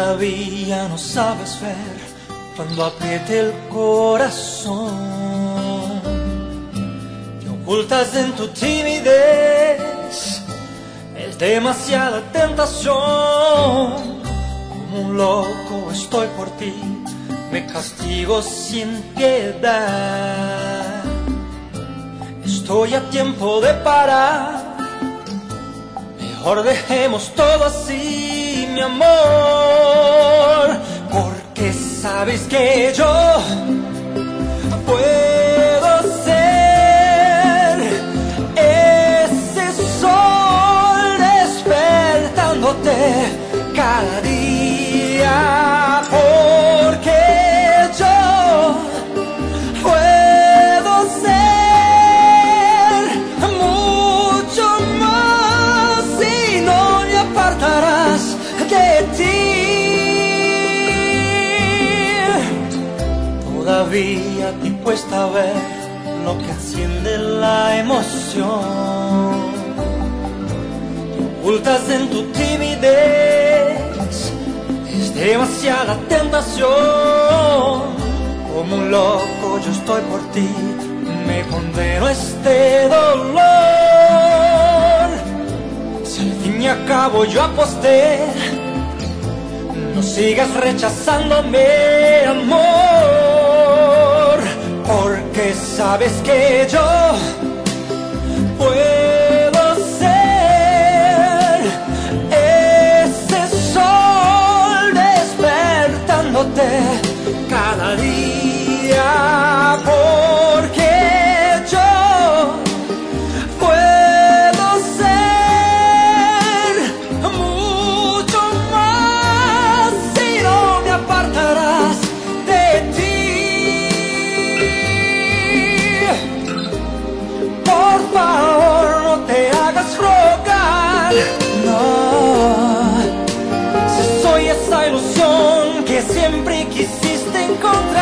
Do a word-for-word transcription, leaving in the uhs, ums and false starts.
Todavía no sabes ver cuando apriete el corazón. Te ocultas en tu timidez, es demasiada tentación. Como un loco estoy por ti, me castigo sin piedad. Estoy a tiempo de parar, mejor dejemos todo así, mi amor, porque sabes que yo puedo ser ese sol despertándote cada día, porque yo puedo ser mucho más y no me apartarás de ti. Todavía te cuesta ver lo que enciende la emoción. Te ocultas en tu timidez, es demasiada tentación. Como un loco yo estoy por ti, me condeno a este dolor. Si al fin y al cabo yo aposté, no sigas rechazándome, amor, porque sabes que yo puedo ser ese sol despertándote cada día, porque yo puedo ser mucho más y no me apartarás de ti. Por favor, no te hagas rogar, no. Si soy esa ilusión que siempre quisiste encontrar.